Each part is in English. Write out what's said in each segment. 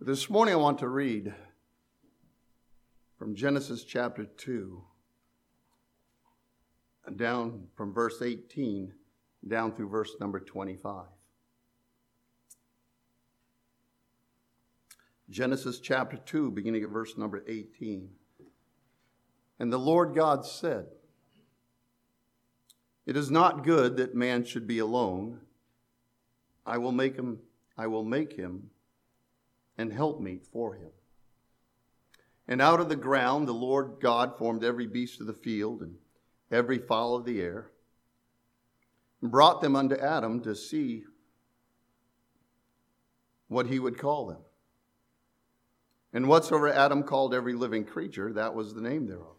This morning I want to read from Genesis chapter 2, down from verse 18, down through verse number 25. Genesis chapter 2, beginning at verse number 18. And the Lord God said, "It is not good that man should be alone. I will make him and helpmeet for him. And out of the ground the Lord God formed every beast of the field and every fowl of the air, and brought them unto Adam to see what he would call them. And whatsoever Adam called every living creature, that was the name thereof.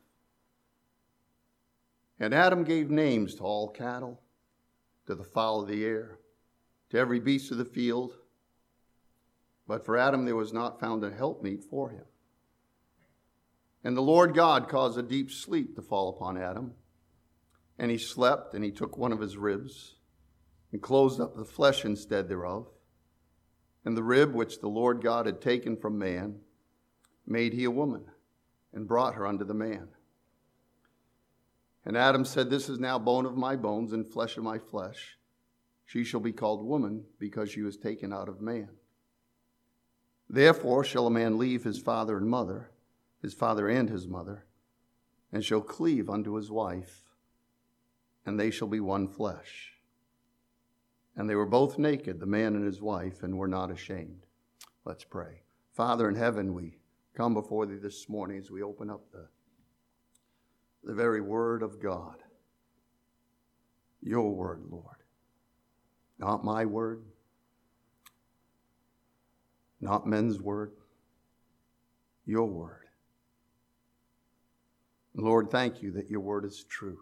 And Adam gave names to all cattle, to the fowl of the air, to every beast of the field. But for Adam there was not found a helpmeet for him. And the Lord God caused a deep sleep to fall upon Adam. And he slept, and he took one of his ribs, and closed up the flesh instead thereof. And the rib which the Lord God had taken from man, made he a woman, and brought her unto the man. And Adam said, This is now bone of my bones, and flesh of my flesh. She shall be called woman, because she was taken out of man. Therefore shall a man leave his father and his mother, and shall cleave unto his wife, and they shall be one flesh. And they were both naked, the man and his wife, and were not ashamed." Let's pray. Father in heaven, we come before thee this morning as we open up the very word of God. Your word, Lord. Not my word. Not men's word. Your word. Lord, thank you that your word is true.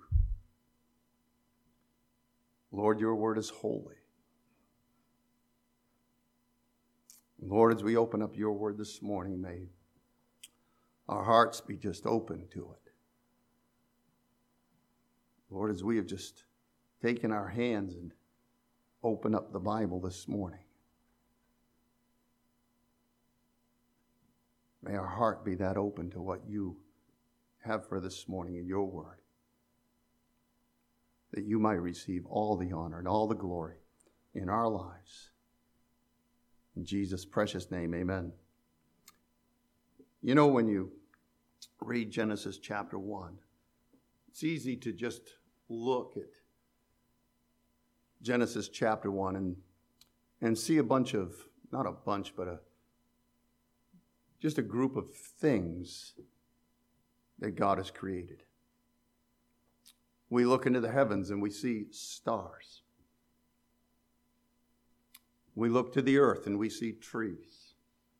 Lord, your word is holy. Lord, as we open up your word this morning, may our hearts be just open to it. Lord, as we have just taken our hands and opened up the Bible this morning, may our heart be that open to what you have for this morning in your word, that you might receive all the honor and all the glory in our lives. In Jesus' precious name, amen. You know, when you read Genesis chapter 1, it's easy to just look at Genesis chapter 1 and see a bunch of, not a bunch, but just a group of things that God has created. We look into the heavens and we see stars. We look to the earth and we see trees.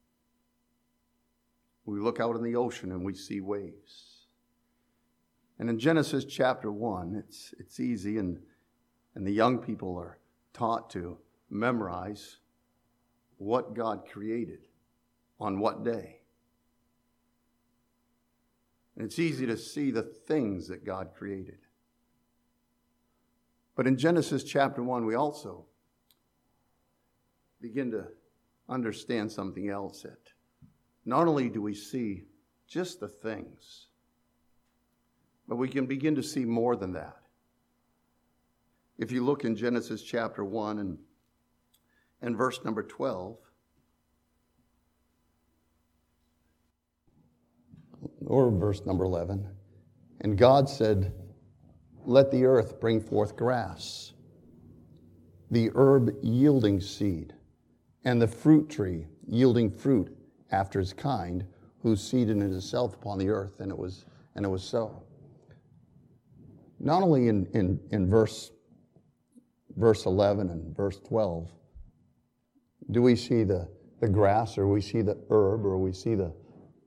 We look out in the ocean and we see waves. And in Genesis chapter 1, it's easy, and the young people are taught to memorize what God created on what day. And it's easy to see the things that God created. But in Genesis chapter 1, we also begin to understand something else. That not only do we see just the things, but we can begin to see more than that. If you look in Genesis chapter 1 and verse number 12, or verse number 11, and God said, "Let the earth bring forth grass, the herb yielding seed, and the fruit tree yielding fruit after its kind, whose seed in itself upon the earth." And it was so. Not only in verse 11 and verse 12 do we see the grass, or we see the herb, or we see the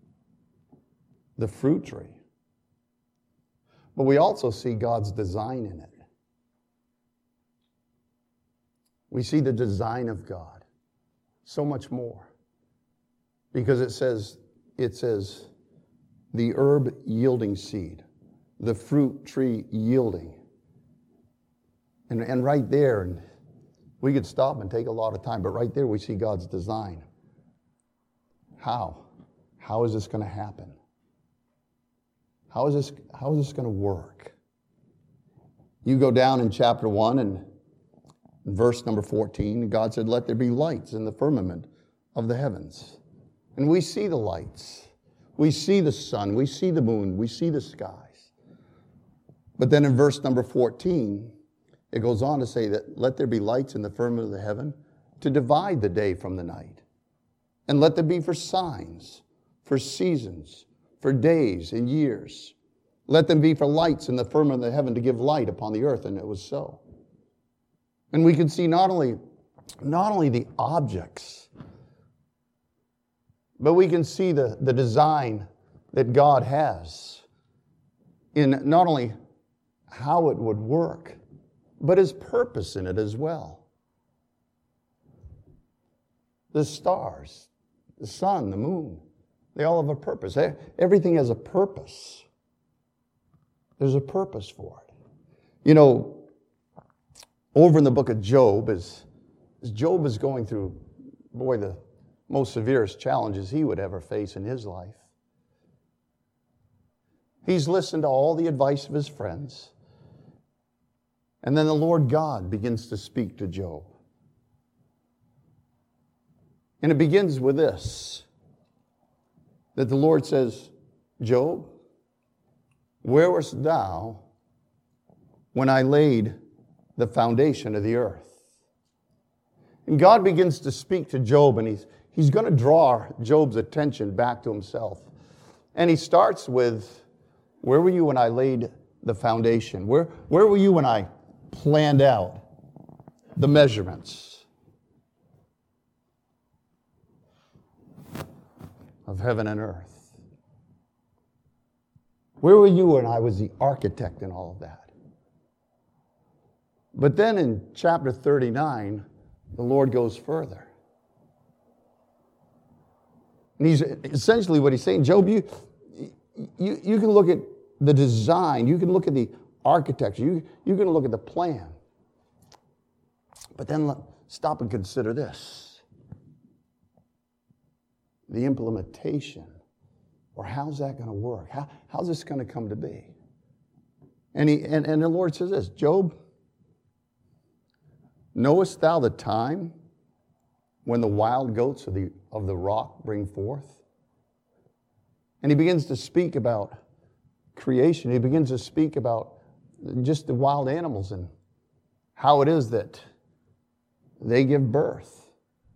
fruit tree, but we also see God's design in it. We see the design of God so much more, because it says the herb yielding seed, the fruit tree yielding. And right there, and we could stop and take a lot of time, but right there we see God's design. How? How is this going to happen? How is this going to work? You go down in chapter 1 and verse number 14, God said, let there be lights in the firmament of the heavens. And we see the lights. We see the sun. We see the moon. We see the skies. But then in verse number 14, it goes on to say that let there be lights in the firmament of the heaven to divide the day from the night. And let them be for signs, for seasons, for days and years. Let them be for lights in the firmament of the heaven to give light upon the earth. And it was so. And we can see not only the objects, but we can see the design that God has in not only how it would work, but His purpose in it as well. The stars, the sun, the moon, they all have a purpose. Everything has a purpose. There's a purpose for it. You know, over in the book of Job, as Job is going through, the most severest challenges he would ever face in his life. He's listened to all the advice of his friends. And then the Lord God begins to speak to Job. And it begins with this, that the Lord says, Job, where wast thou when I laid the foundation of the earth? And God begins to speak to Job, and he's going to draw Job's attention back to himself. And he starts with, where were you when I laid the foundation? Where were you when I planned out the measurements of heaven and earth? Where were you when I was the architect in all of that? But then in chapter 39, the Lord goes further. And he's essentially what he's saying, Job, you can look at the design, you can look at the architecture, you can look at the plan. But then stop and consider this. The implementation, or how's that going to work? How's this going to come to be? And the Lord says this, Job, knowest thou the time when the wild goats of the rock bring forth? And he begins to speak about creation. He begins to speak about just the wild animals and how it is that they give birth.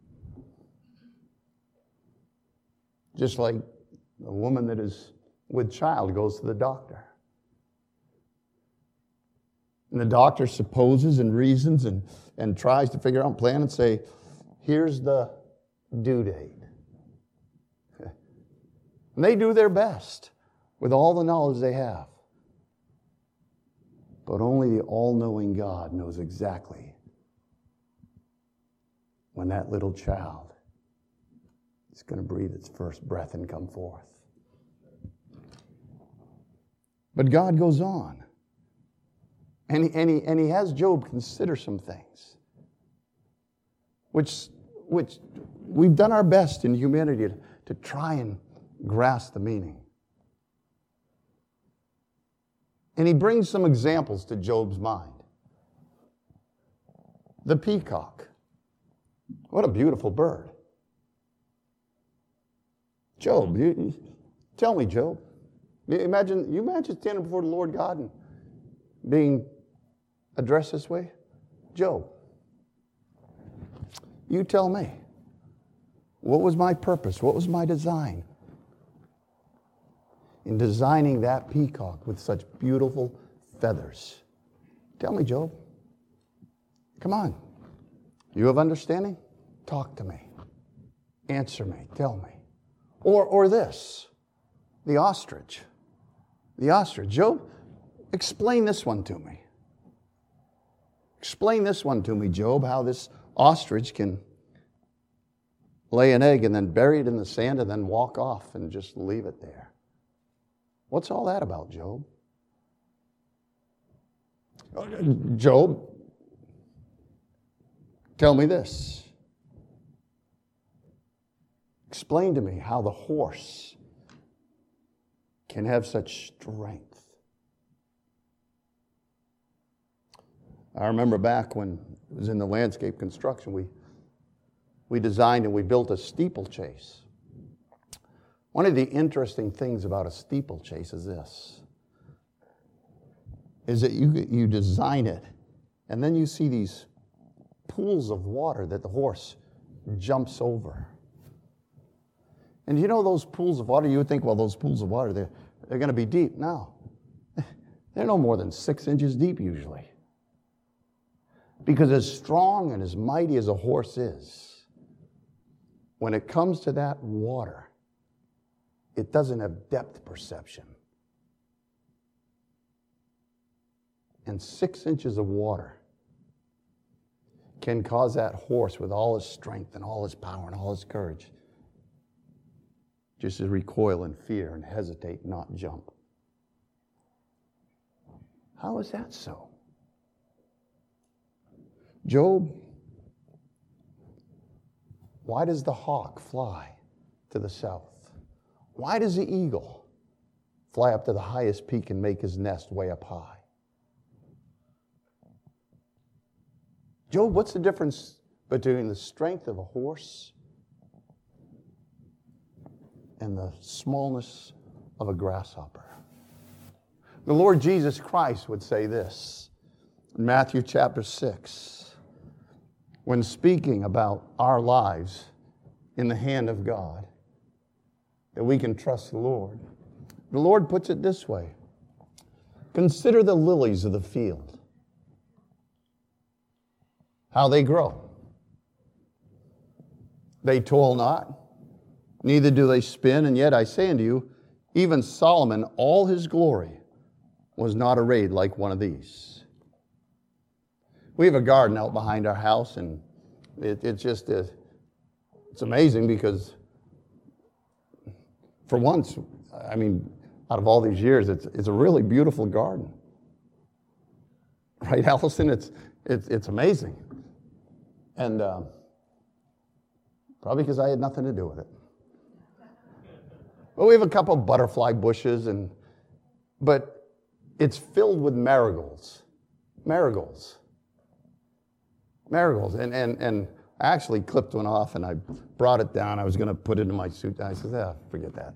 Just like a woman that is with child goes to the doctor. And the doctor supposes and reasons and tries to figure out a plan and say, here's the due date. And they do their best with all the knowledge they have. But only the all-knowing God knows exactly when that little child is going to breathe its first breath and come forth. But God goes on. And he has Job consider some things, which we've done our best in humanity to try and grasp the meaning. And he brings some examples to Job's mind. The peacock. What a beautiful bird. Job, tell me, Job. You imagine standing before the Lord God and being addressed this way? Job, you tell me. What was my purpose? What was my design in designing that peacock with such beautiful feathers? Tell me, Job. Come on. You have understanding? Talk to me. Answer me. Tell me. Or this, the ostrich. The ostrich. Job, explain this one to me. Explain this one to me, Job, how this ostrich can lay an egg and then bury it in the sand and then walk off and just leave it there. What's all that about, Job? Job, tell me this. Explain to me how the horse can have such strength. I remember back when it was in the landscape construction, we designed and we built a steeplechase. One of the interesting things about a steeplechase is this, is that you design it, and then you see these pools of water that the horse jumps over. And you know those pools of water, you would think, well, those pools of water, they're going to be deep. No. They're no more than 6 inches deep usually. Because as strong and as mighty as a horse is, when it comes to that water, it doesn't have depth perception. And 6 inches of water can cause that horse, with all his strength and all his power and all his courage, just to recoil in fear and hesitate, not jump. How is that so? Job, why does the hawk fly to the south? Why does the eagle fly up to the highest peak and make his nest way up high? Job, what's the difference between the strength of a horse and the smallness of a grasshopper? The Lord Jesus Christ would say this in Matthew chapter 6, when speaking about our lives in the hand of God, that we can trust the Lord. The Lord puts it this way: consider the lilies of the field, how they grow. They toil not, neither do they spin, and yet I say unto you, even Solomon, all his glory, was not arrayed like one of these. We have a garden out behind our house, and it's amazing because for once, I mean, out of all these years, it's a really beautiful garden. Right, Allison? It's amazing. And probably because I had nothing to do with it. But we have a couple of butterfly bushes, but it's filled with marigolds. Marigolds. And I actually clipped one off and I brought it down. I was going to put it in my suit. I said, forget that.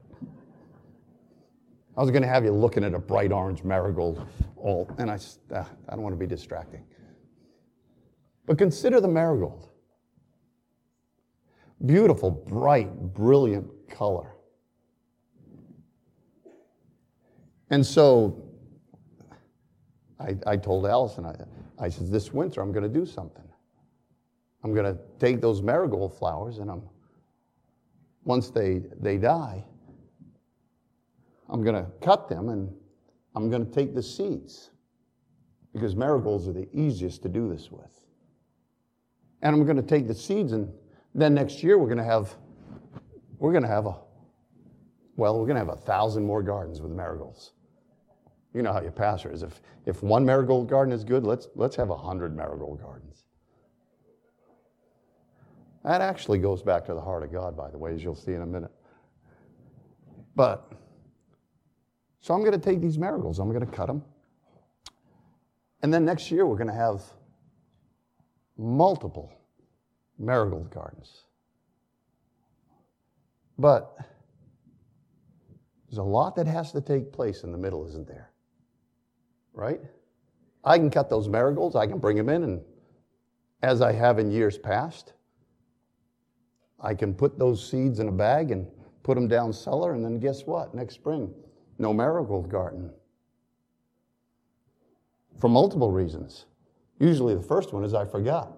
I was going to have you looking at a bright orange marigold, and I don't want to be distracting. But consider the marigold. Beautiful, bright, brilliant color. And so I told Allison, I said, this winter I'm going to do something. I'm going to take those marigold flowers, and once they die, I'm going to cut them, and I'm going to take the seeds, because marigolds are the easiest to do this with. And I'm going to take the seeds, and then next year we're going to have 1,000 more gardens with marigolds. You know how your pastor is. If one marigold garden is good, let's have 100 marigold gardens. That actually goes back to the heart of God, by the way, as you'll see in a minute. So I'm going to take these marigolds, I'm going to cut them. And then next year we're going to have multiple marigold gardens. But there's a lot that has to take place in the middle, isn't there? Right? I can cut those marigolds, I can bring them in, and as I have in years past, I can put those seeds in a bag and put them down cellar, and then guess what? Next spring, no marigold garden. For multiple reasons. Usually the first one is I forgot.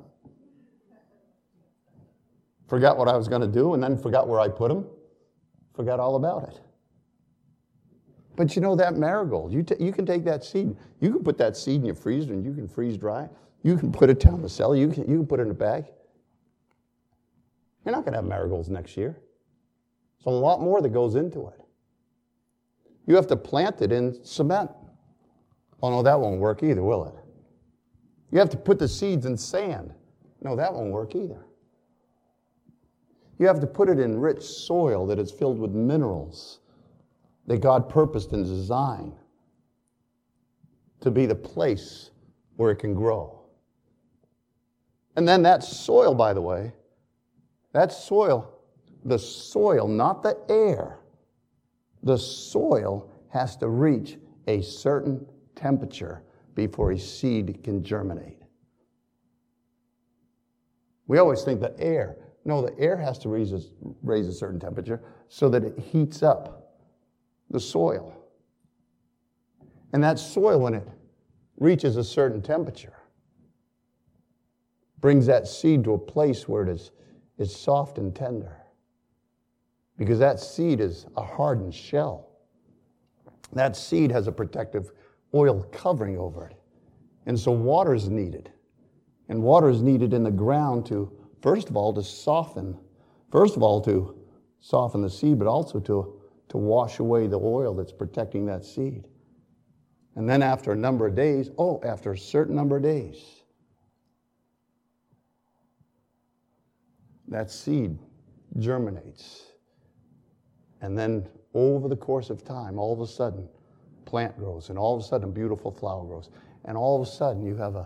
Forgot what I was going to do, and then forgot where I put them. Forgot all about it. But you know that marigold, you can take that seed, you can put that seed in your freezer and you can freeze dry. You can put it down the cellar, you can put it in a bag. You're not going to have marigolds next year. There's a lot more that goes into it. You have to plant it in cement. Oh no, that won't work either, will it? You have to put the seeds in sand. No, that won't work either. You have to put it in rich soil that is filled with minerals that God purposed and designed to be the place where it can grow. And then that soil, by the way, that soil, the soil, not the air, the soil has to reach a certain temperature before a seed can germinate. We always think that air, no, the air has to raise a certain temperature so that it heats up the soil. And that soil, when it reaches a certain temperature, brings that seed to a place where it is soft and tender. Because that seed is a hardened shell. That seed has a protective oil covering over it. And so water is needed. And water is needed in the ground to, first of all, to soften the seed, but also to wash away the oil that's protecting that seed. And then after a certain number of days, that seed germinates. And then over the course of time, all of a sudden, plant grows, and all of a sudden, a beautiful flower grows. And all of a sudden, you have a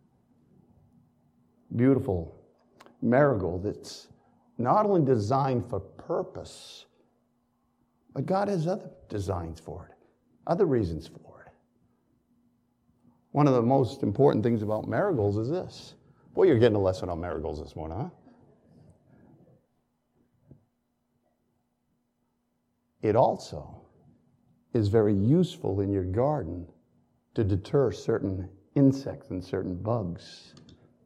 beautiful marigold that's not only designed for purpose, but God has other designs for it, other reasons for it. One of the most important things about marigolds is this. Boy, you're getting a lesson on marigolds this morning, huh? It also is very useful in your garden to deter certain insects and certain bugs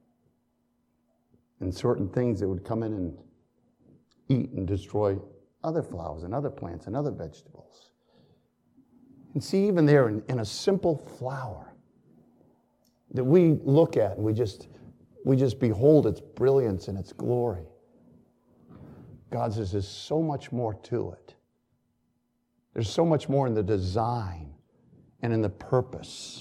and certain things that would come in and eat and destroy other flowers and other plants and other vegetables. And see, even there in a simple flower that we look at and we just behold its brilliance and its glory, God says there's so much more to it. There's so much more in the design and in the purpose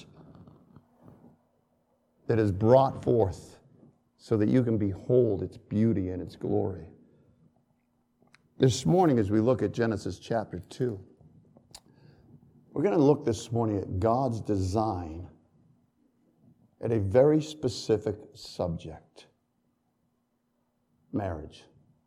that is brought forth so that you can behold its beauty and its glory. This morning, as we look at Genesis chapter 2, we're going to look this morning at God's design at a very specific subject: marriage.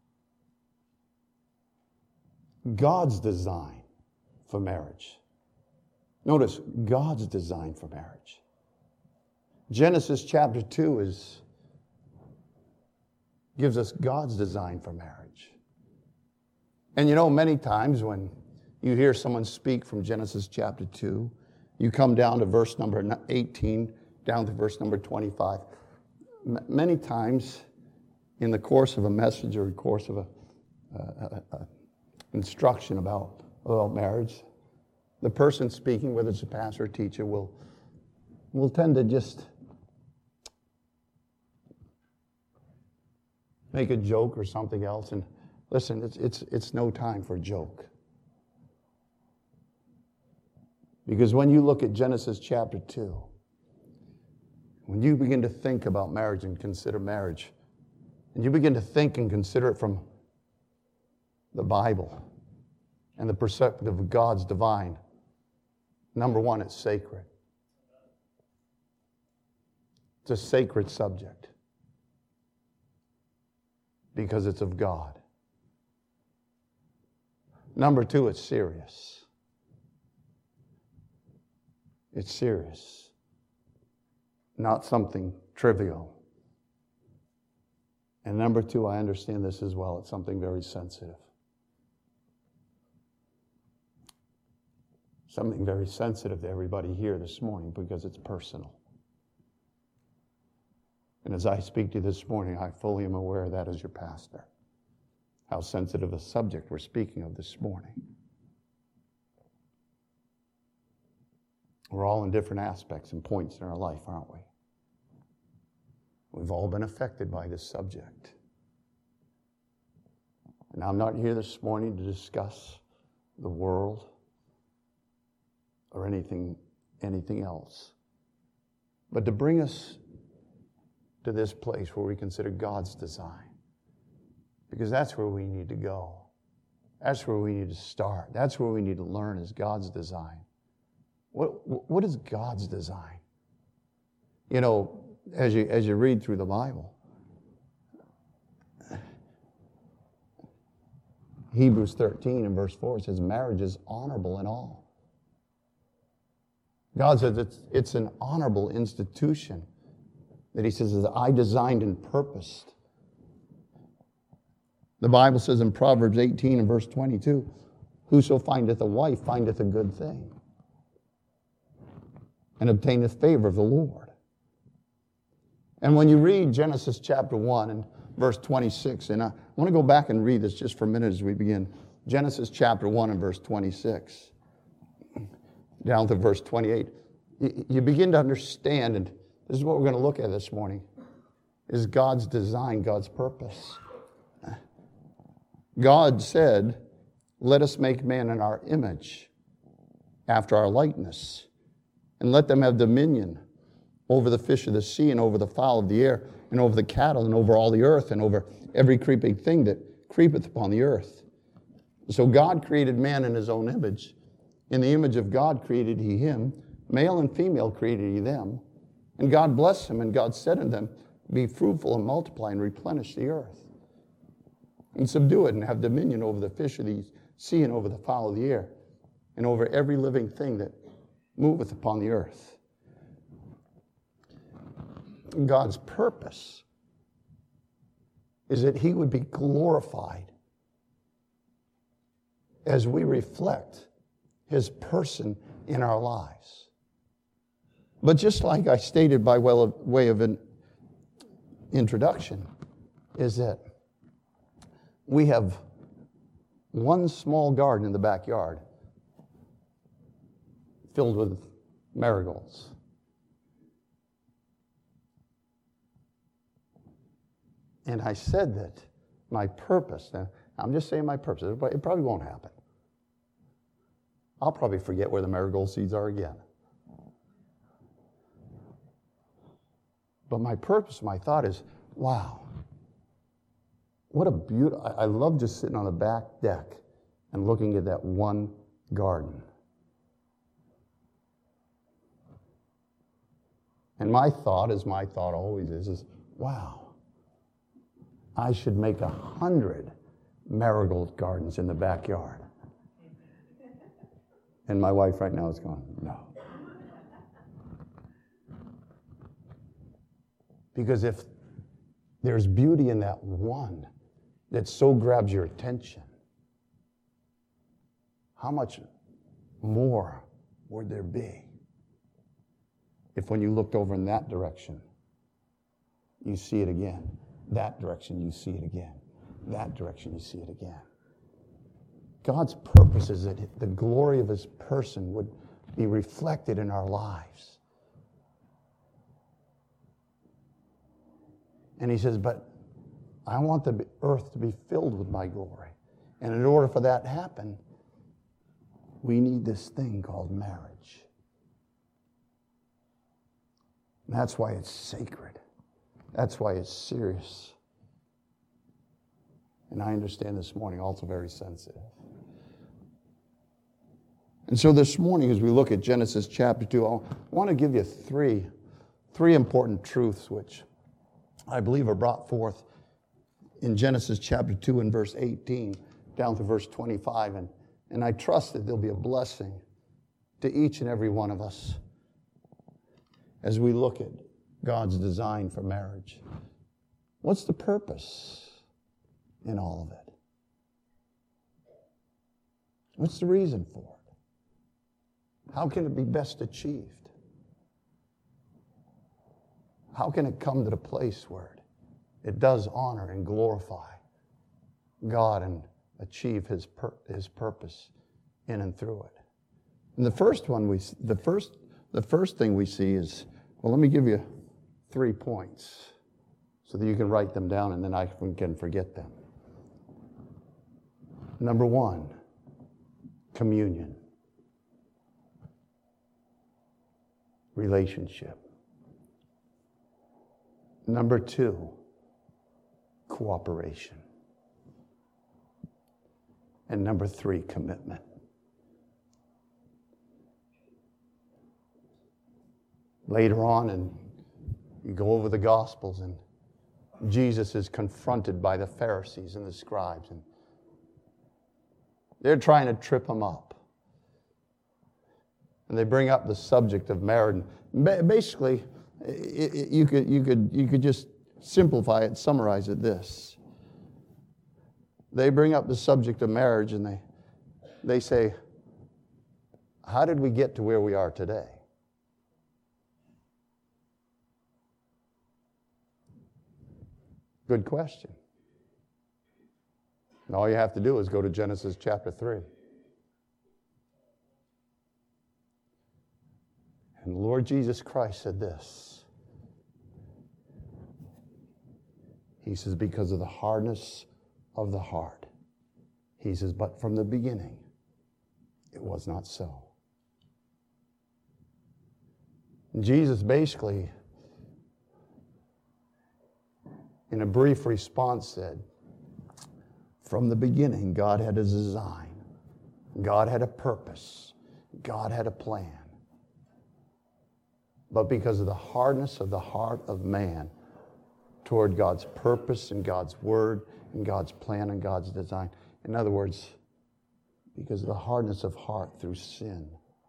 God's design for marriage. Notice, God's design for marriage. Genesis chapter 2 gives us God's design for marriage. And you know, many times when you hear someone speak from Genesis chapter 2, you come down to verse number 18, down to verse number 25. Many times in the course of a message or the course of a instruction about marriage, the person speaking, whether it's a pastor or teacher, will tend to just make a joke or something else. And listen, it's no time for a joke. Because when you look at Genesis chapter 2, when you begin to think about marriage and consider marriage, and you begin to think and consider it from the Bible and the perspective of God's divine, number one, it's sacred. It's a sacred subject because it's of God. Number two, it's serious. It's serious, not something trivial. And number two, I understand this as well, it's something very sensitive. Something very sensitive to everybody here this morning because it's personal. And as I speak to you this morning, I fully am aware of that as your pastor, how sensitive a subject we're speaking of this morning. We're all in different aspects and points in our life, aren't we? We've all been affected by this subject. And I'm not here this morning to discuss the world or anything else, but to bring us to this place where we consider God's design Because that's where we need to go. That's where we need to start. That's where we need to learn is God's design. What is God's design? You know, as you read through the Bible, Hebrews 13 and verse 4 says marriage is honorable in all. God says it's an honorable institution that he says is I designed and purposed. The Bible says in Proverbs 18 and verse 22, whoso findeth a wife findeth a good thing and obtaineth favor of the Lord. And when you read Genesis chapter 1 and verse 26, and I want to go back and read this just for a minute as we begin. Genesis chapter 1 and verse 26, down to verse 28. You begin to understand, and this is what we're going to look at this morning, is God's design, God's purpose. God said, let us make man in our image, after our likeness, and let them have dominion over the fish of the sea and over the fowl of the air and over the cattle and over all the earth and over every creeping thing that creepeth upon the earth. So God created man in his own image. In the image of God created he him. Male and female created he them. And God blessed him, and God said unto them, be fruitful and multiply and replenish the earth. And subdue it and have dominion over the fish of the sea and over the fowl of the air and over every living thing that moveth upon the earth. God's purpose is that he would be glorified as we reflect his person in our lives. But just like I stated by way of an introduction, is that we have one small garden in the backyard filled with marigolds. And I said that my purpose, now I'm just saying my purpose, it probably won't happen. I'll probably forget where the marigold seeds are again. But my purpose, my thought is, wow, what a beautiful, I love just sitting on the back deck and looking at that one garden. And my thought, as my thought always is wow, I should make 100 marigold gardens in the backyard. And my wife right now is going, no. Because if there's beauty in that one that so grabs your attention, how much more would there be if when you looked over in that direction, you see it again, that direction you see it again, that direction you see it again. God's purpose is that the glory of his person would be reflected in our lives. And he says, but I want the earth to be filled with my glory. And in order for that to happen, we need this thing called marriage. And that's why it's sacred. That's why it's serious. And I understand this morning also very sensitive. And so this morning, as we look at Genesis chapter 2, I want to give you three important truths which I believe are brought forth in Genesis chapter 2 and verse 18 down to verse 25. And I trust that there'll be a blessing to each and every one of us as we look at God's design for marriage. What's the purpose in all of it? What's the reason for it? How can it be best achieved? How can it come to the place where it does honor and glorify God and achieve his purpose in and through it? And the first thing we see is, well, let me give you 3 points so that you can write them down and then I can forget them. Number 1, communion. Relationship. Number 2, cooperation. And number 3, commitment. Later on, and you go over the Gospels, and Jesus is confronted by the Pharisees and the scribes, and they're trying to trip him up. And they bring up the subject of marriage. Basically, you could just simplify it, summarize it this. They bring up the subject of marriage, and they say, how did we get to where we are today? Good question. And all you have to do is go to Genesis chapter 3. And the Lord Jesus Christ said this. He says, because of the hardness of the heart. He says, but from the beginning, it was not so. And Jesus basically, in a brief response, said, from the beginning, God had a design. God had a purpose. God had a plan. But because of the hardness of the heart of man toward God's purpose and God's word and God's plan and God's design, in other words, because of the hardness of heart through sin,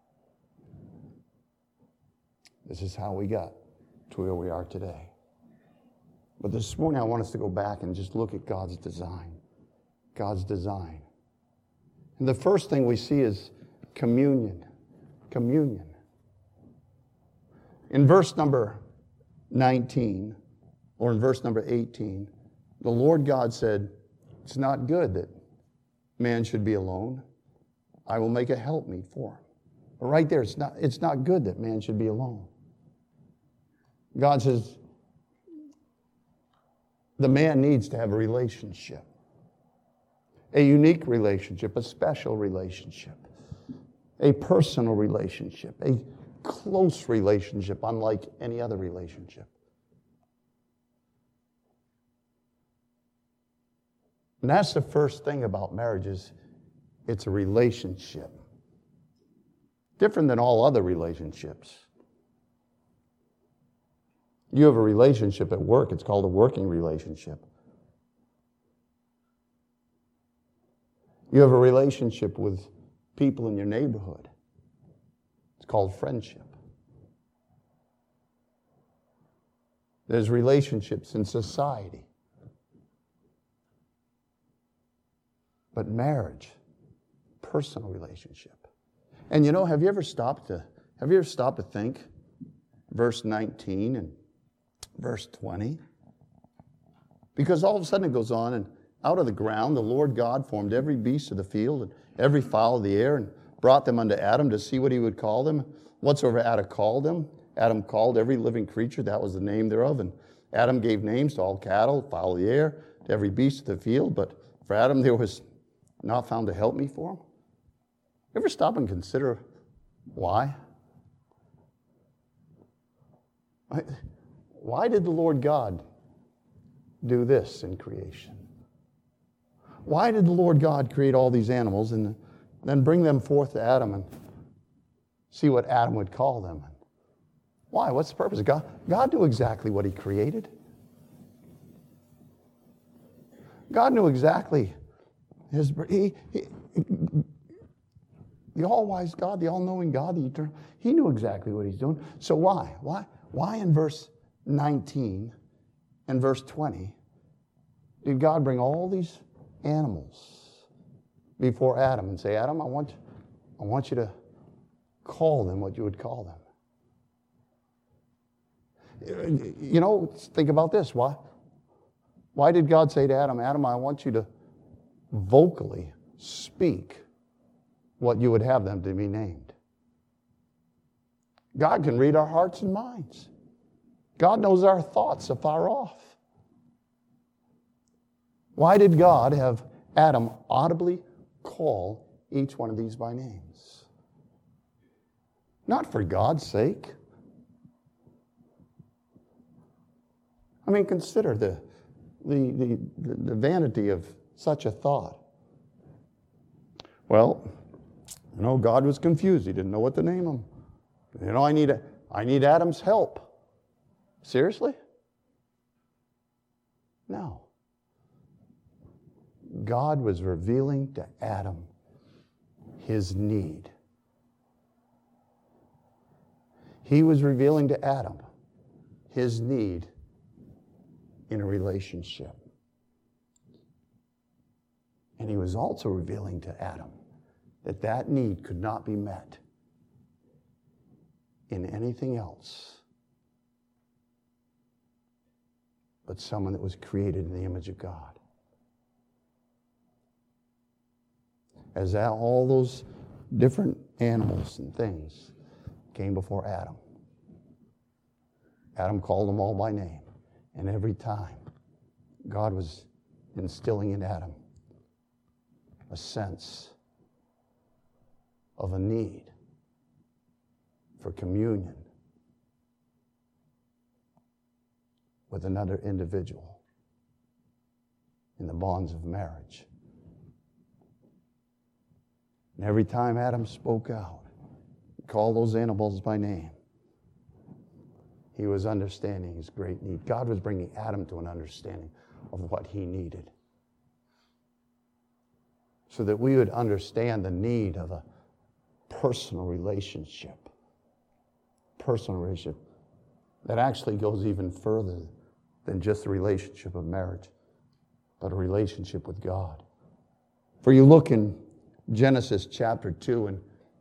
this is how we got to where we are today. But this morning I want us to go back and just look at God's design. God's design. And the first thing we see is communion. Communion. In verse number 19, or in verse number 18, the Lord God said, it's not good that man should be alone. I will make a helpmeet for him. But right there, it's not good that man should be alone. God says, the man needs to have a relationship. A unique relationship, a special relationship, a personal relationship, a close relationship, unlike any other relationship. And that's the first thing about marriage is it's a relationship. Different than all other relationships. You have a relationship at work, it's called a working relationship. You have a relationship with people in your neighborhood. It's called friendship. There's relationships in society. But marriage, personal relationship. And have you ever stopped to think, verse 19 and verse 20? Because all of a sudden it goes on, and out of the ground the Lord God formed every beast of the field and every fowl of the air and brought them unto Adam to see what he would call them. Whatsoever Adam called them, Adam called every living creature, that was the name thereof. And Adam gave names to all cattle, fowl of the air, to every beast of the field. But for Adam there was not found to help me for him. You ever stop and consider why? Why did the Lord God do this in creation? Why did the Lord God create all these animals and then bring them forth to Adam and see what Adam would call them? Why? What's the purpose? God knew exactly what he created. God knew exactly the all-wise God, the all-knowing God, the eternal, he knew exactly what he's doing. So why? Why in verse 19 and verse 20 did God bring all these animals before Adam and say, Adam, I want you to call them what you would call them? Think about this. Why did God say to Adam, Adam, I want you to vocally speak what you would have them to be named? God can read our hearts and minds. God knows our thoughts afar off. Why did God have Adam audibly call each one of these by names? Not for God's sake. I mean, consider the vanity of such a thought. Well, God was confused. He didn't know what to name him. I need Adam's help. Seriously? No. God was revealing to Adam his need. He was revealing to Adam his need in a relationship. And he was also revealing to Adam that need could not be met in anything else but someone that was created in the image of God. As all those different animals and things came before Adam, Adam called them all by name. And every time, God was instilling in Adam a sense of a need for communion with another individual in the bonds of marriage. And every time Adam spoke out, called those animals by name, he was understanding his great need. God was bringing Adam to an understanding of what he needed, so that we would understand the need of a personal relationship. Personal relationship that actually goes even further than just the relationship of marriage, but a relationship with God. For you look in Genesis chapter 2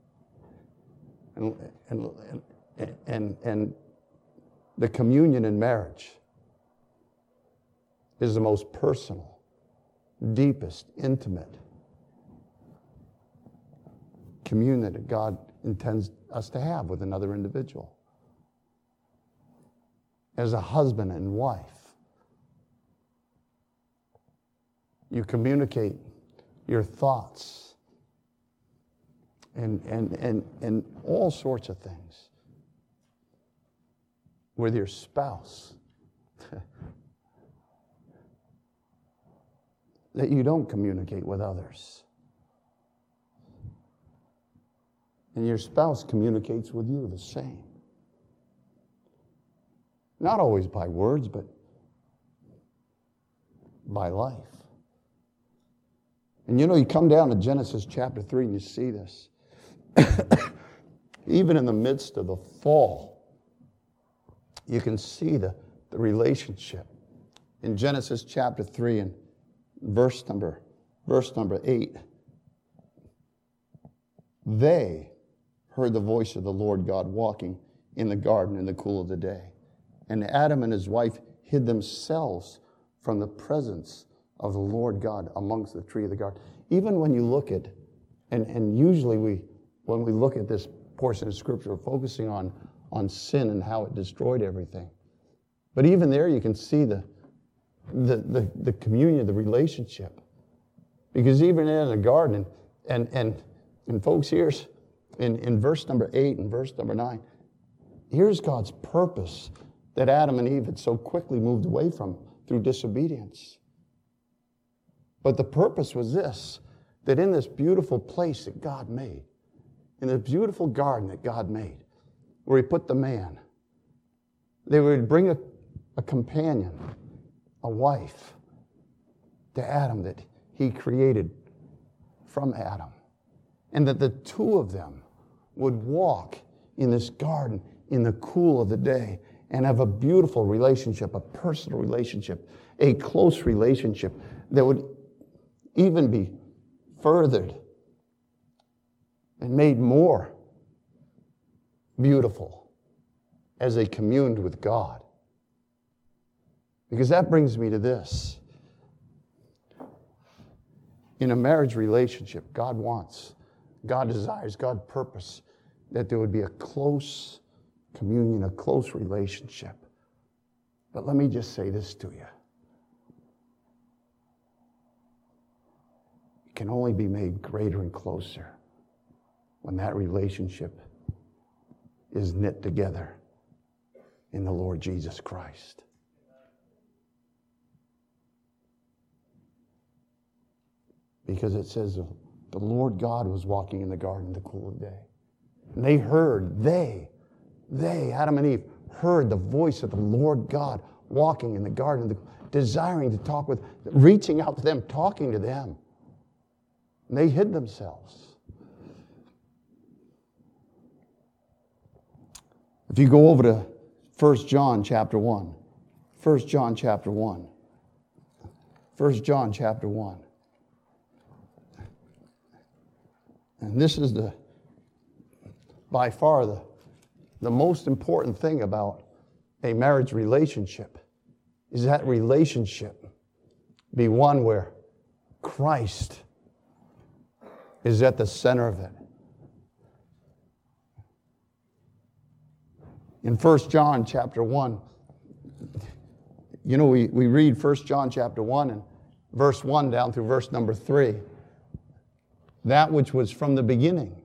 and the communion in marriage is the most personal, deepest, intimate communion that God intends us to have with another individual. As a husband and wife, you communicate your thoughts and all sorts of things with your spouse that you don't communicate with others. And your spouse communicates with you the same. Not always by words, but by life. And you come down to Genesis chapter 3 and you see this. Even in the midst of the fall, you can see the relationship. In Genesis chapter 3 and verse number 8, they heard the voice of the Lord God walking in the garden in the cool of the day. And Adam and his wife hid themselves from the presence of the Lord God amongst the tree of the garden. Even when you look at, and usually when we look at this portion of Scripture, we're focusing on sin and how it destroyed everything. But even there you can see the communion, the relationship. Because even in the garden, and folks, here's in verse number 8 and verse number 9, here's God's purpose that Adam and Eve had so quickly moved away from through disobedience. But the purpose was this, that in this beautiful place that God made, in this beautiful garden that God made, where he put the man, they would bring a companion, a wife, to Adam that he created from Adam. And that the two of them would walk in this garden in the cool of the day and have a beautiful relationship, a personal relationship, a close relationship that would even be furthered and made more beautiful as they communed with God. Because that brings me to this. In a marriage relationship, God wants, God desires, God purpose that there would be a close communion, a close relationship. But let me just say this to you. It can only be made greater and closer when that relationship is knit together in the Lord Jesus Christ. Because it says the Lord God was walking in the garden in the cool of the day. And they heard, Adam and Eve, heard the voice of the Lord God walking in the garden, desiring to talk with, reaching out to them, talking to them. And they hid themselves. If you go over to 1 John chapter 1, 1 John chapter 1, 1 John chapter 1. And this is by far the most important thing about a marriage relationship, is that relationship be one where Christ is at the center of it. In 1 John chapter 1, we read 1 John chapter 1 and verse 1 down through verse number 3. That which was from the beginning,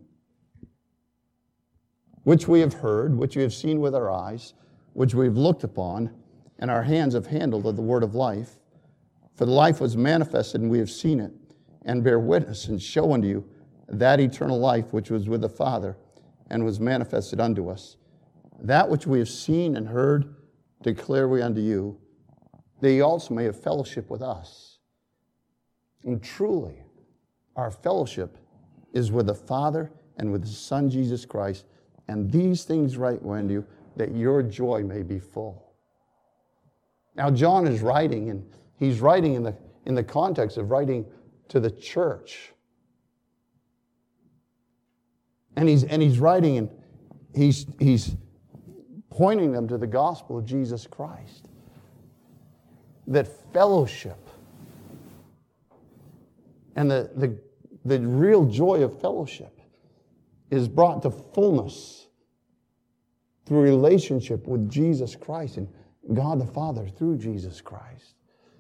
which we have heard, which we have seen with our eyes, which we have looked upon, and our hands have handled of the word of life. For the life was manifested, and we have seen it, and bear witness, and show unto you that eternal life which was with the Father, and was manifested unto us. That which we have seen and heard declare we unto you, that ye also may have fellowship with us. And truly, our fellowship is with the Father and with the Son, Jesus Christ, and these things write we unto you, that your joy may be full. Now, John is writing, and he's writing in the context of writing to the church. And he's writing, and he's pointing them to the gospel of Jesus Christ. That fellowship and the real joy of fellowship is brought to fullness through relationship with Jesus Christ and God the Father through Jesus Christ.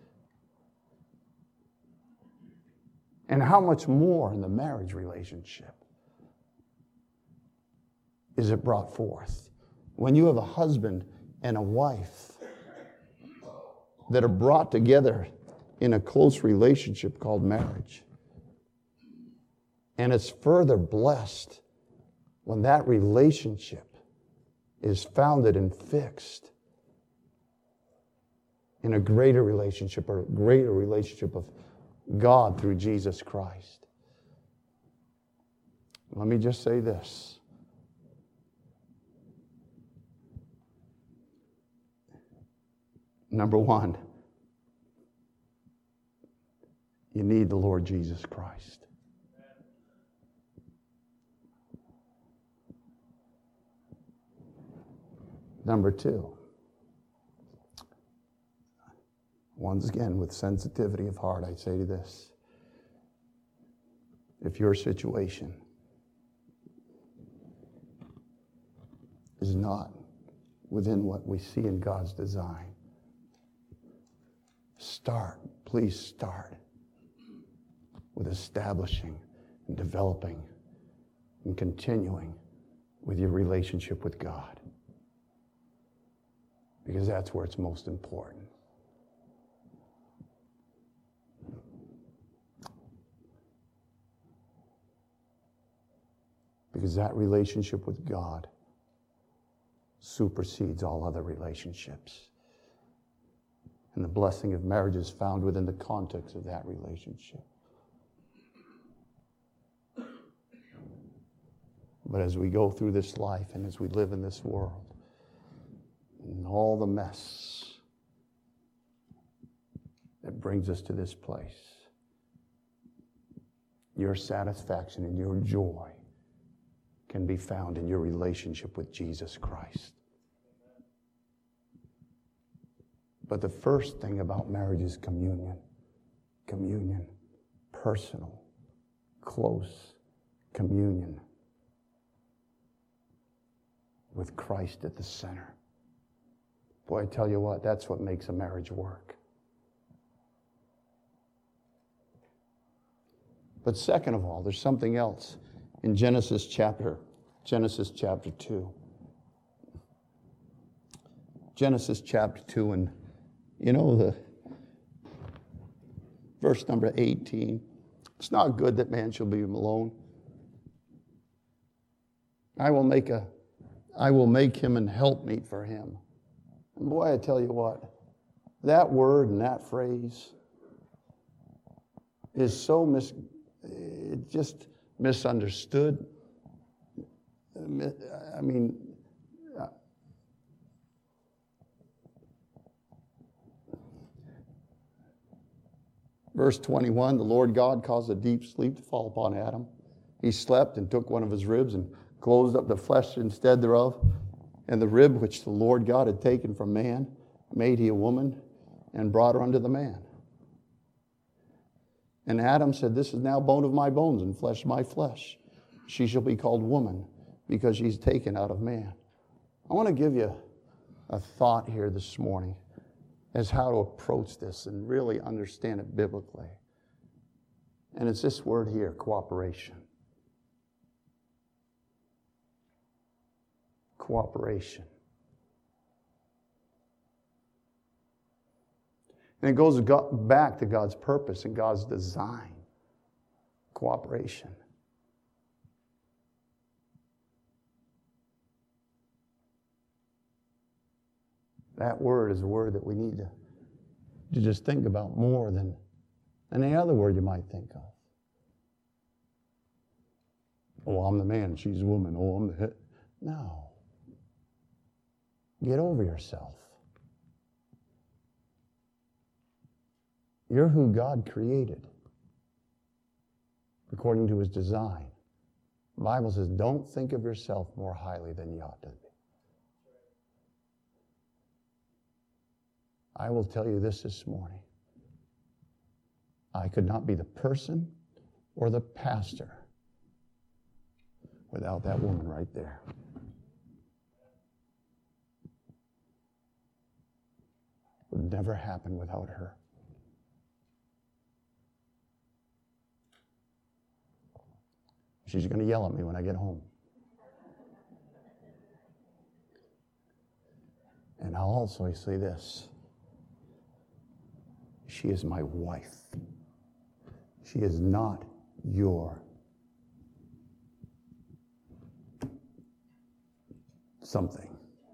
And how much more in the marriage relationship is it brought forth? When you have a husband and a wife that are brought together in a close relationship called marriage. And it's further blessed when that relationship is founded and fixed in a greater relationship, or a greater relationship of God through Jesus Christ. Let me just say this. Number one, you need the Lord Jesus Christ. Number two, once again, with sensitivity of heart, I say to this. If your situation is not within what we see in God's design, please start with establishing and developing and continuing with your relationship with God. Because that's where it's most important. Because that relationship with God supersedes all other relationships. And the blessing of marriage is found within the context of that relationship. But as we go through this life and as we live in this world, and all the mess that brings us to this place, your satisfaction and your joy can be found in your relationship with Jesus Christ. But the first thing about marriage is communion. Communion. Personal. Close communion with Christ at the center. Boy, I tell you what, that's what makes a marriage work. But second of all, there's something else in Genesis chapter 2. Genesis chapter 2, and the verse number 18. It's not good that man shall be alone. I will make him an helpmeet for him. And boy, I tell you what, that word and that phrase is so just misunderstood. I mean, verse 21, the Lord God caused a deep sleep to fall upon Adam. He slept and took one of his ribs and closed up the flesh instead thereof. And the rib which the Lord God had taken from man made he a woman and brought her unto the man. And Adam said, this is now bone of my bones and flesh of my flesh. She shall be called woman because she's taken out of man. I want to give you a thought here this morning as how to approach this and really understand it biblically. And it's this word here, cooperation. Cooperation. And it goes back to God's purpose and God's design. Cooperation. That word is a word that we need to just think about more than any other word you might think of. Oh, I'm the man, she's the woman. Oh, I'm the head. No. Get over yourself. You're who God created according to his design. The Bible says, don't think of yourself more highly than you ought to be. I will tell you this morning. I could not be the person or the pastor without that woman right there. It would never happen without her. She's going to yell at me when I get home. And I'll also say this. She is my wife. She is not your something.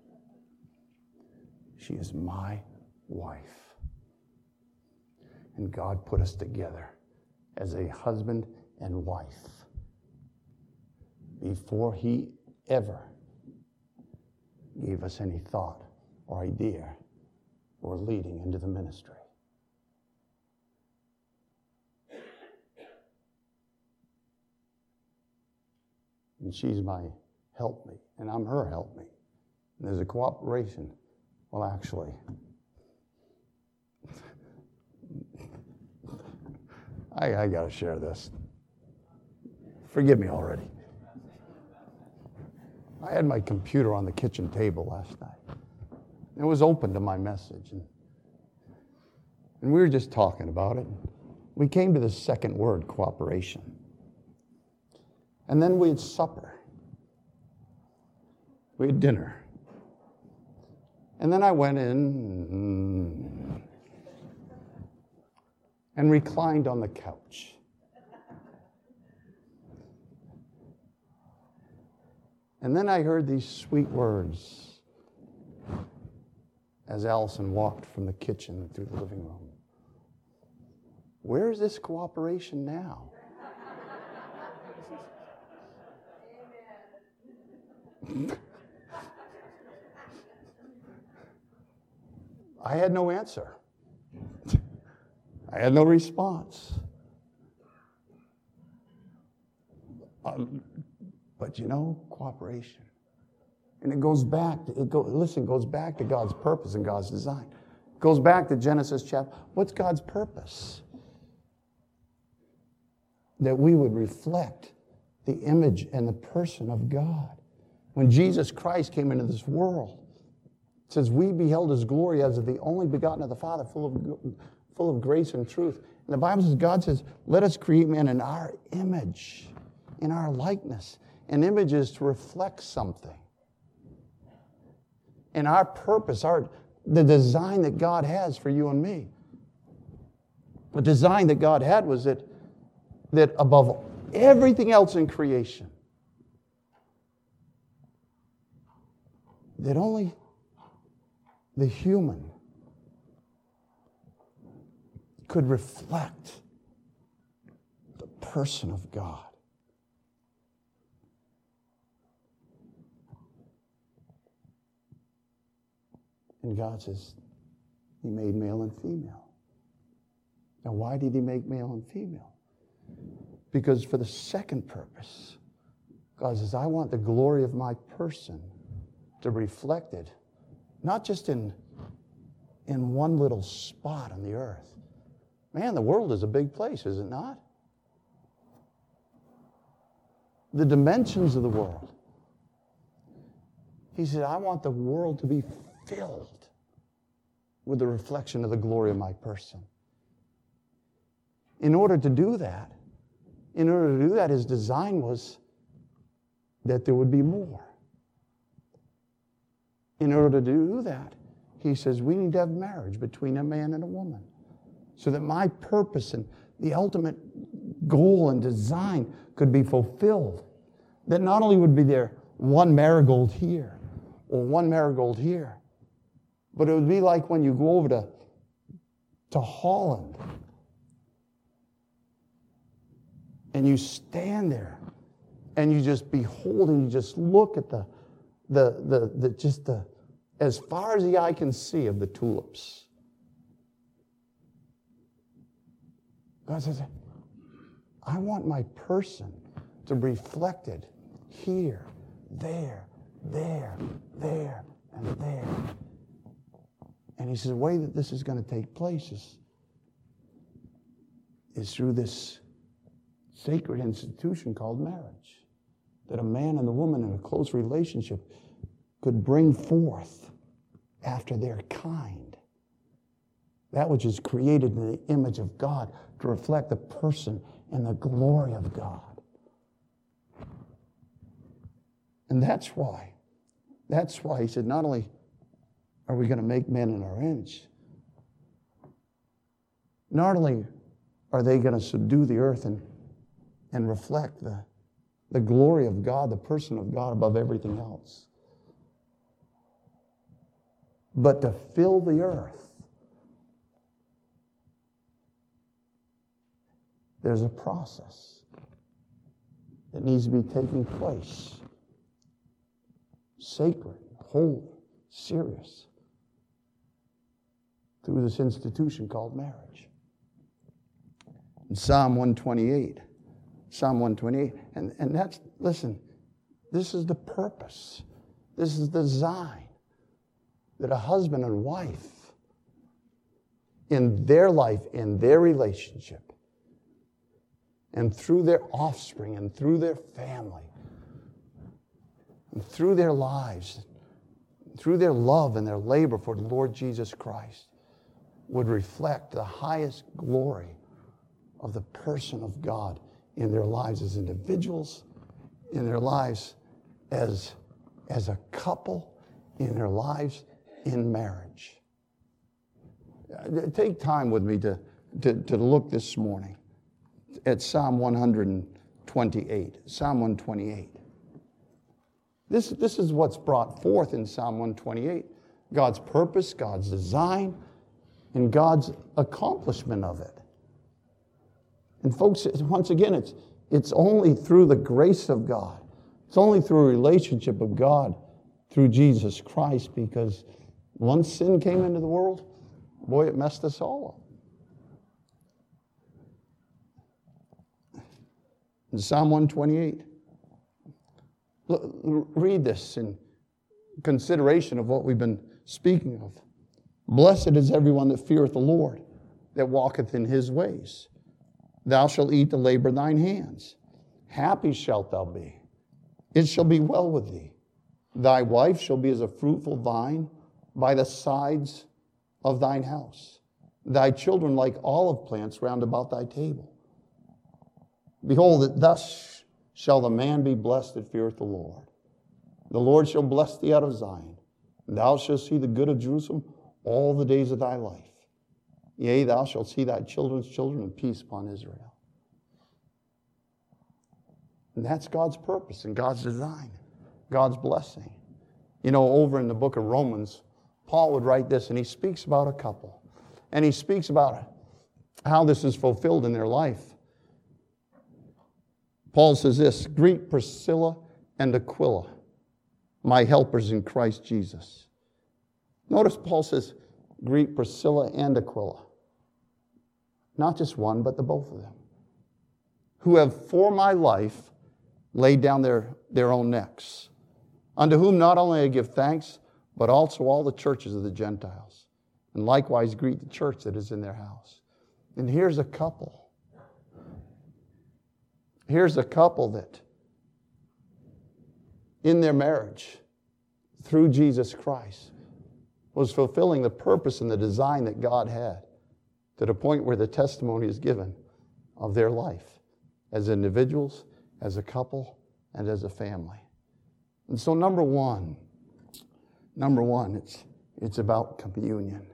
She is my wife. And God put us together as a husband and wife before he ever gave us any thought or idea or leading into the ministry. And she's my helpmate, and I'm her helpmate. And there's a cooperation. Well, actually, I got to share this. Forgive me already. I had my computer on the kitchen table last night. It was open to my message. And we were just talking about it. We came to the second word, cooperation. And then we had supper. We had dinner. And then I went in and reclined on the couch. And then I heard these sweet words as Allison walked from the kitchen through the living room. Where is this cooperation now? I had no answer. I had no response. But you know, cooperation. And it goes back, goes back to God's purpose and God's design. It goes back to Genesis chapter. What's God's purpose? That we would reflect the image and the person of God. When Jesus Christ came into this world, it says, we beheld his glory as of the only begotten of the Father, full of grace and truth. And the Bible says, God says, let us create man in our image, in our likeness. An image is to reflect something. And our purpose, the design that God has for you and me. The design that God had was that that above everything else in creation, that only the human could reflect the person of God. And God says, He made male and female. Now, why did He make male and female? Because for the second purpose, God says, I want the glory of my person to be reflected, not just in one little spot on the earth. Man, the world is a big place, is it not? The dimensions of the world. He said, I want the world to be filled with the reflection of the glory of my person. In order to do that, His design was that there would be more. In order to do that, He says we need to have marriage between a man and a woman, so that my purpose and the ultimate goal and design could be fulfilled. That not only would be there one marigold here or one marigold here, but it would be like when you go over to Holland and you stand there and you just behold and you just look at the as far as the eye can see of the tulips. God says, I want my person to be reflected here, there, there, there, and there. And He says, the way that this is going to take place is through this sacred institution called marriage. That a man and a woman in a close relationship could bring forth after their kind that which is created in the image of God to reflect the person and the glory of God. And that's why He said, not only are we going to make men in our image, not only are they going to subdue the earth and reflect the glory of God, the person of God above everything else, but to fill the earth. There's a process that needs to be taking place. Sacred, holy, serious, through this institution called marriage. In Psalm 128, and that's, listen, this is the purpose. This is the design that a husband and wife in their life, in their relationship, and through their offspring and through their family, and through their lives, through their love and their labor for the Lord Jesus Christ, would reflect the highest glory of the person of God in their lives as individuals, in their lives as a couple, in their lives in marriage. Take time with me to look this morning at Psalm 128. Psalm 128. This is what's brought forth in Psalm 128. God's purpose, God's design, and God's accomplishment of it. And folks, once again, it's only through the grace of God. It's only through a relationship of God through Jesus Christ, because once sin came into the world, boy, it messed us all up. In Psalm 128, read this in consideration of what we've been speaking of. Blessed is everyone that feareth the Lord, that walketh in His ways. Thou shalt eat the labor of thine hands. Happy shalt thou be. It shall be well with thee. Thy wife shall be as a fruitful vine by the sides of thine house. Thy children like olive plants round about thy table. Behold, that thus shall the man be blessed that feareth the Lord. The Lord shall bless thee out of Zion. Thou shalt see the good of Jerusalem all the days of thy life. Yea, thou shalt see thy children's children, and peace upon Israel. And that's God's purpose and God's design, God's blessing. You know, over in the book of Romans, Paul would write this, and he speaks about a couple. And he speaks about how this is fulfilled in their life. Paul says this, greet Priscilla and Aquila, my helpers in Christ Jesus. Notice Paul says, greet Priscilla and Aquila. Not just one, but the both of them. Who have for my life laid down their own necks. Unto whom not only I give thanks, but also all the churches of the Gentiles. And likewise greet the church that is in their house. And here's a couple. Here's a couple that, in their marriage, through Jesus Christ, was fulfilling the purpose and the design that God had, to the point where the testimony is given of their life as individuals, as a couple, and as a family. And so number one, it's about communion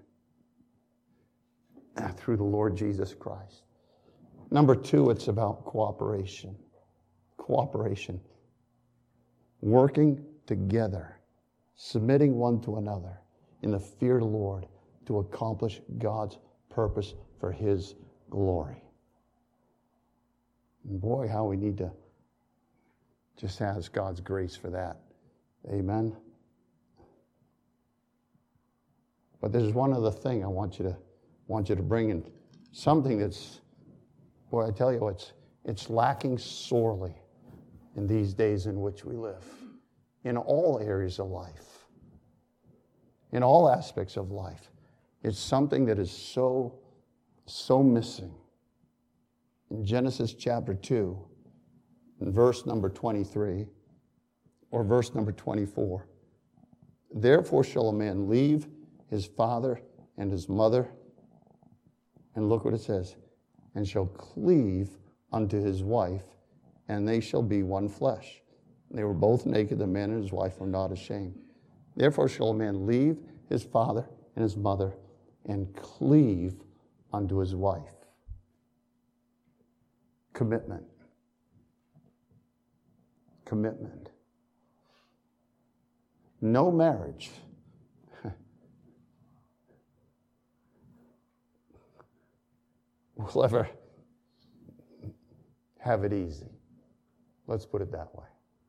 through the Lord Jesus Christ. Number two, it's about cooperation. Cooperation. Working together, submitting one to another in the fear of the Lord to accomplish God's purpose for His glory. And boy, how we need to just ask God's grace for that. Amen. But there's one other thing I want you to bring in. Something that's, boy, I tell you, it's lacking sorely in these days in which we live. In all areas of life. In all aspects of life. It's something that is so missing. In Genesis chapter 2, in verse number 23, or verse number 24, therefore shall a man leave his father and his mother, and look what it says, and shall cleave unto his wife, and they shall be one flesh. They were both naked, the man and his wife were not ashamed. Therefore shall a man leave his father and his mother, and cleave unto his wife. Commitment. Commitment. No marriage will ever have it easy. Let's put it that way.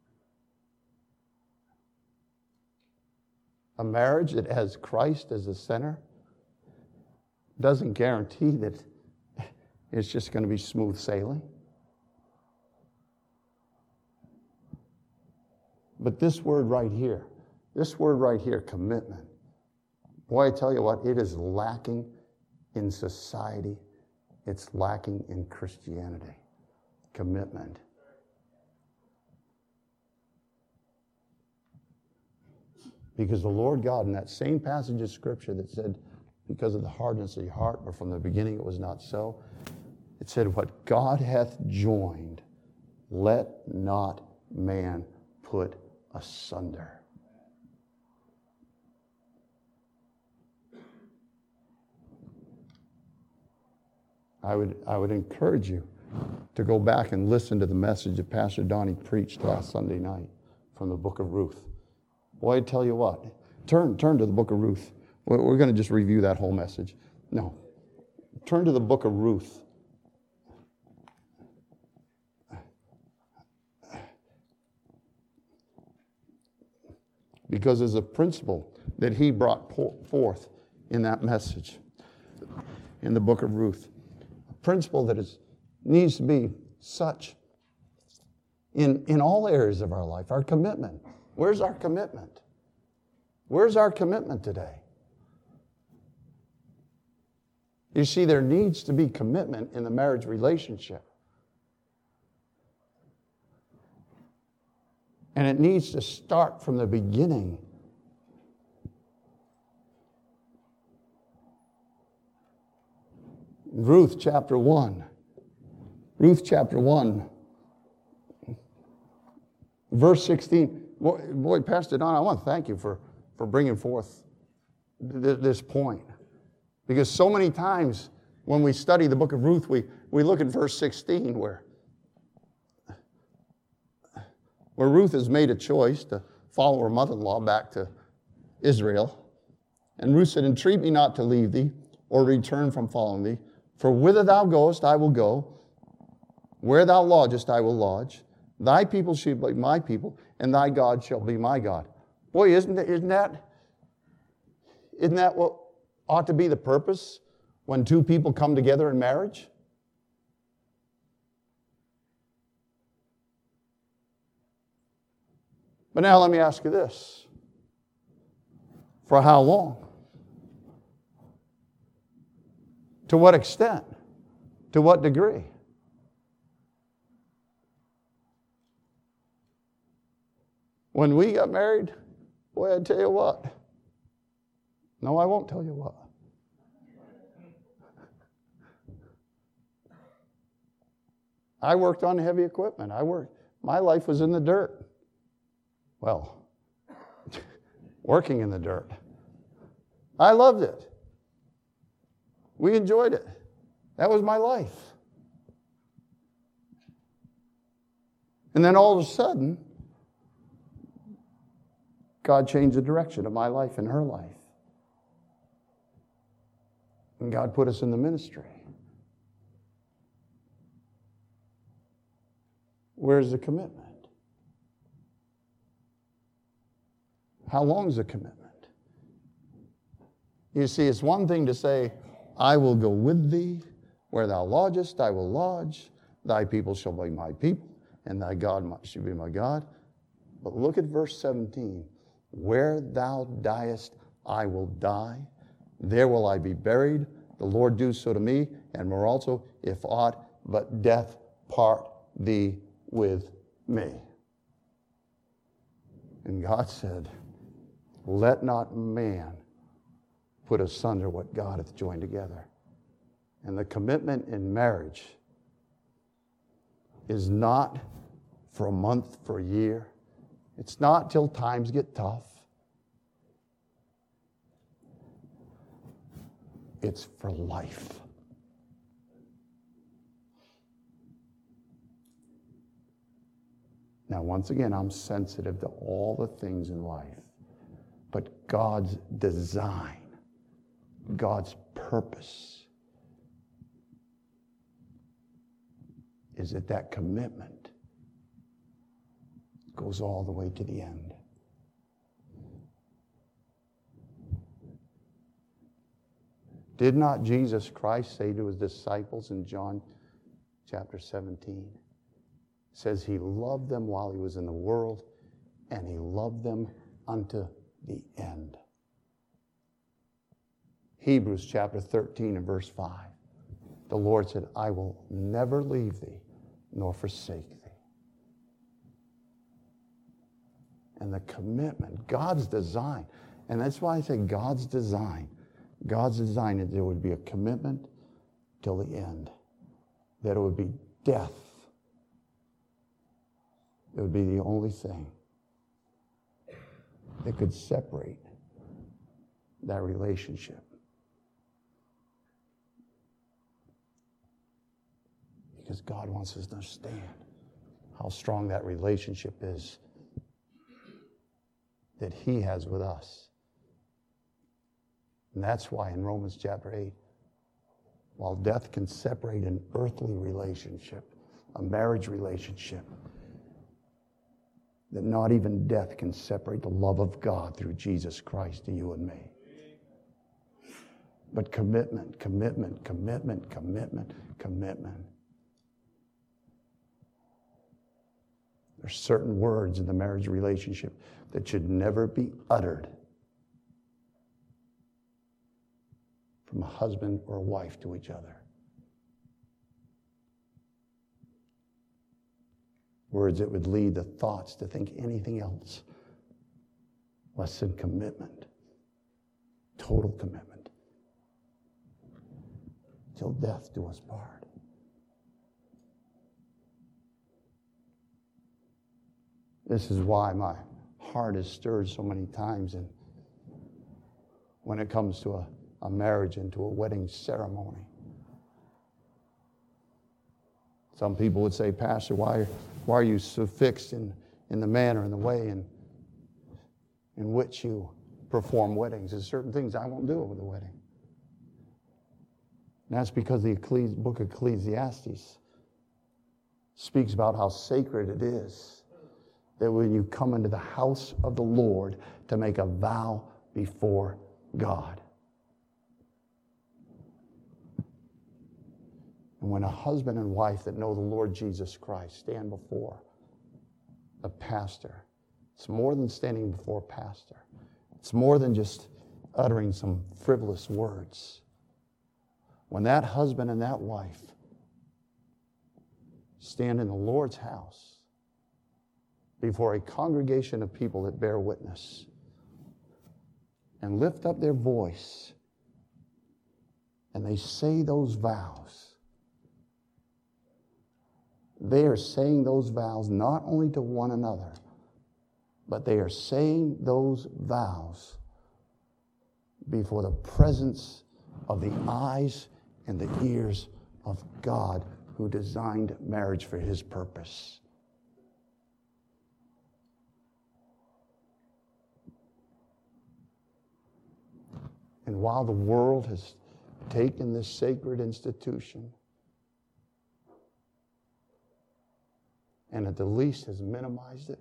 A marriage that has Christ as the center doesn't guarantee that it's just going to be smooth sailing. But this word right here, commitment, boy, I tell you what, it is lacking in society. It's lacking in Christianity. Commitment. Because the Lord God, in that same passage of Scripture that said, because of the hardness of your heart, but from the beginning it was not so, it said, what God hath joined, let not man put asunder. I would encourage you to go back and listen to the message that Pastor Donnie preached last Sunday night from the book of Ruth. Boy, I tell you what, turn to the book of Ruth. We're going to just review that whole message. No, turn to the book of Ruth. Because there's a principle that he brought forth in that message in the book of Ruth. A principle that needs to be such in all areas of our life. Our commitment. Where's our commitment? Where's our commitment today? You see, there needs to be commitment in the marriage relationship. And it needs to start from the beginning. Ruth chapter 1. Ruth chapter 1. Verse 16. Boy, Pastor Don, I want to thank you for bringing forth this point. Because so many times when we study the book of Ruth, we look at verse 16 where where Ruth has made a choice to follow her mother-in-law back to Israel. And Ruth said, entreat me not to leave thee or return from following thee. For whither thou goest, I will go. Where thou lodgest, I will lodge. Thy people shall be my people, and thy God shall be my God. Boy, isn't that what ought to be the purpose when two people come together in marriage? But now let me ask you this. For how long? To what extent? To what degree? When we got married, boy, I tell you what. No, I won't tell you what. I worked on heavy equipment. My life was in the dirt. Well, working in the dirt. I loved it. We enjoyed it. That was my life. And then all of a sudden, God changed the direction of my life and her life. And God put us in the ministry. Where's the commitment? How long is the commitment? You see, it's one thing to say, I will go with thee. Where thou lodgest, I will lodge. Thy people shall be my people, and thy God shall be my God. But look at verse 17. Where thou diest, I will die. There will I be buried. The Lord do so to me, and more also, if aught but death part thee with me. And God said, let not man put asunder what God hath joined together. And the commitment in marriage is not for a month, for a year. It's not till times get tough. It's for life. Now, once again, I'm sensitive to all the things in life. But God's design, God's purpose is that commitment goes all the way to the end. Did not Jesus Christ say to his disciples in John chapter 17, says he loved them while he was in the world, and he loved them unto the end. Hebrews chapter 13 and verse 5. The Lord said, I will never leave thee nor forsake thee. And the commitment, God's design, and that's why I say God's design. God's design is there would be a commitment till the end. That it would be death. It would be the only thing that could separate that relationship. Because God wants us to understand how strong that relationship is that he has with us. And that's why in Romans chapter 8, while death can separate an earthly relationship, a marriage relationship, that not even death can separate the love of God through Jesus Christ to you and me. But commitment, commitment, commitment, commitment, commitment. There's certain words in the marriage relationship that should never be uttered from a husband or a wife to each other. Words that would lead the thoughts to think anything else less than commitment, total commitment, till death do us part. This is why my heart is stirred so many times, and when it comes to a marriage and to a wedding ceremony. Some people would say, Pastor, why are you so fixed in in the manner and the way in which you perform weddings. There's certain things I won't do with a wedding. And that's because the book of Ecclesiastes speaks about how sacred it is that when you come into the house of the Lord to make a vow before God. And when a husband and wife that know the Lord Jesus Christ stand before a pastor, it's more than standing before a pastor. It's more than just uttering some frivolous words. When that husband and that wife stand in the Lord's house before a congregation of people that bear witness and lift up their voice and they say those vows, they are saying those vows not only to one another, but they are saying those vows before the presence of the eyes and the ears of God who designed marriage for His purpose. And while the world has taken this sacred institution and at the least has minimized it,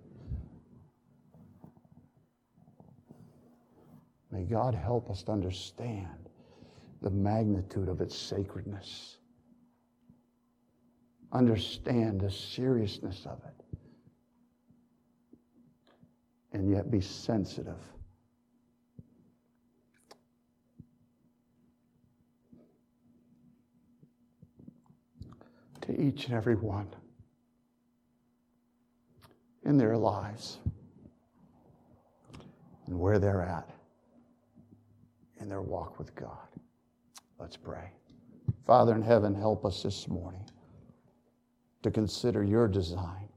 may God help us to understand the magnitude of its sacredness. Understand the seriousness of it. And yet be sensitive to each and every one in their lives and where they're at in their walk with God. Let's pray. Father in heaven, help us this morning to consider your design,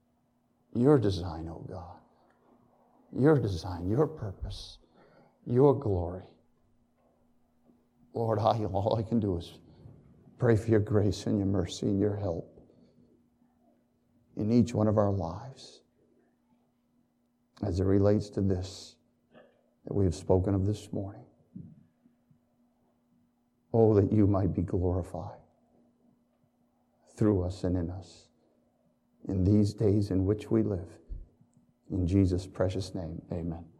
oh God, your design, your purpose, your glory. Lord, all I can do is pray for your grace and your mercy and your help in each one of our lives as it relates to this that we have spoken of this morning. Oh, that you might be glorified through us and in us in these days in which we live. In Jesus' precious name, amen.